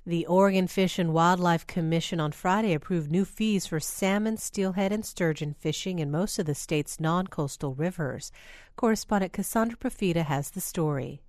The Oregon Fish and Wildlife Commission on Friday approved new fees for salmon, steelhead, and sturgeon fishing in most of the state's non-coastal rivers. Correspondent Cassandra Profita has the story.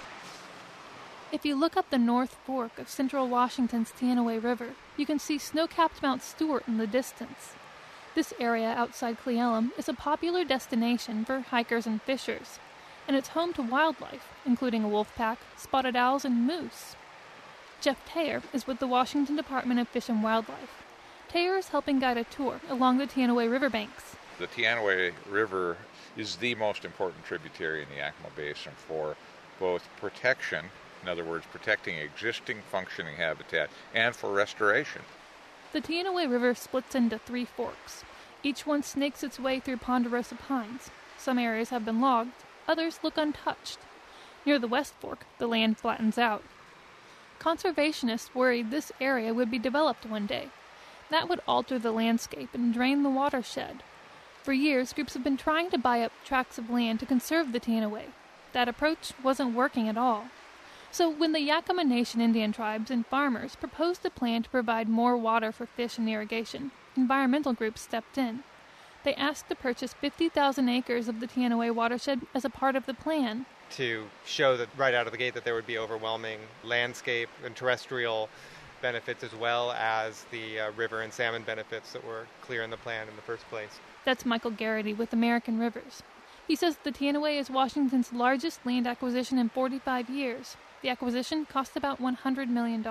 If you look up the North Fork of central Washington's Teanaway River, you can see snow-capped Mount Stewart in the distance. This area outside Cle Elum is a popular destination for hikers and fishers, and it's home to wildlife, including a wolf pack, spotted owls, and moose. Jeff Taylor is with the Washington Department of Fish and Wildlife. Taylor is helping guide a tour along the Teanaway riverbanks. The Teanaway River is the most important tributary in the Yakima Basin for both protection, in other words, protecting existing functioning habitat, and for restoration. The Teanaway River splits into 3 forks. Each one snakes its way through ponderosa pines. Some areas have been logged, others look untouched. Near the West Fork, the land flattens out. Conservationists worried this area would be developed one day. That would alter the landscape and drain the watershed. For years, groups have been trying to buy up tracts of land to conserve the Teanaway. That approach wasn't working at all. So when the Yakima Nation Indian tribes and farmers proposed a plan to provide more water for fish and irrigation, environmental groups stepped in. They asked to purchase 50,000 acres of the Teanaway watershed as a part of the plan. To show that right out of the gate that there would be overwhelming landscape and terrestrial benefits as well as the river and salmon benefits that were clear in the plan in the first place. That's Michael Garrity with American Rivers. He says the Teanaway is Washington's largest land acquisition in 45 years. The acquisition cost about $100 million.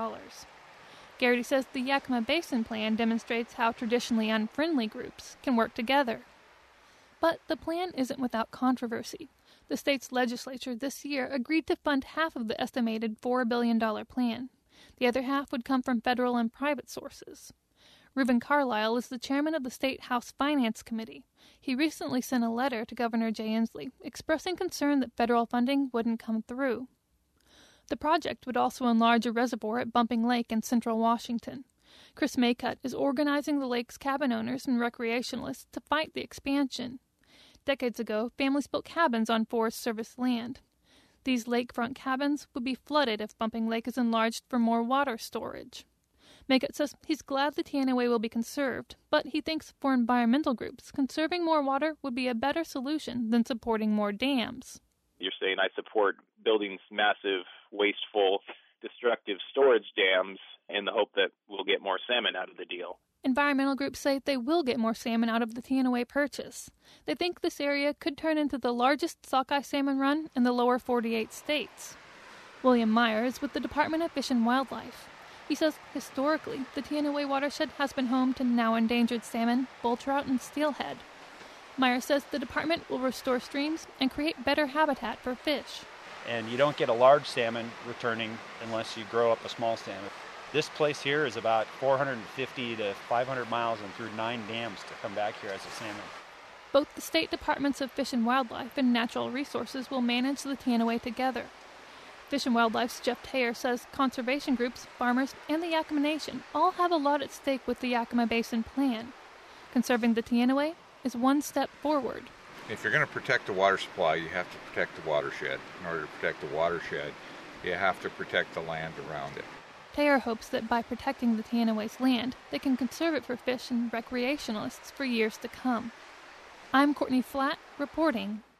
Garrity says the Yakima Basin Plan demonstrates how traditionally unfriendly groups can work together. But the plan isn't without controversy. The state's legislature this year agreed to fund half of the estimated $4 billion plan. The other half would come from federal and private sources. Reuben Carlisle is the chairman of the State House Finance Committee. He recently sent a letter to Governor Jay Inslee expressing concern that federal funding wouldn't come through. The project would also enlarge a reservoir at Bumping Lake in central Washington. Chris Maycutt is organizing the lake's cabin owners and recreationalists to fight the expansion. Decades ago, families built cabins on Forest Service land. These lakefront cabins would be flooded if Bumping Lake is enlarged for more water storage. Maycutt says he's glad the Teanaway will be conserved, but he thinks for environmental groups, conserving more water would be a better solution than supporting more dams. You're saying I support building massive, wasteful, destructive storage dams in the hope that we'll get more salmon out of the deal. Environmental groups say they will get more salmon out of the Teanaway purchase. They think this area could turn into the largest sockeye salmon run in the lower 48 states. William Meyer is with the Department of Fish and Wildlife. He says historically, the Teanaway watershed has been home to now endangered salmon, bull trout, and steelhead. Meyer says the department will restore streams and create better habitat for fish. And you don't get a large salmon returning unless you grow up a small salmon. This place here is about 450 to 500 miles and through 9 dams to come back here as a salmon. Both the state departments of Fish and Wildlife and Natural Resources will manage the Teanaway together. Fish and Wildlife's Jeff Taylor says conservation groups, farmers, and the Yakima Nation all have a lot at stake with the Yakima Basin Plan. Conserving the Teanaway is one step forward. If you're going to protect the water supply, you have to protect the watershed. In order to protect the watershed, you have to protect the land around it. Taylor hopes that by protecting the Teanaway's land, they can conserve it for fish and recreationalists for years to come. I'm Courtney Flatt, reporting.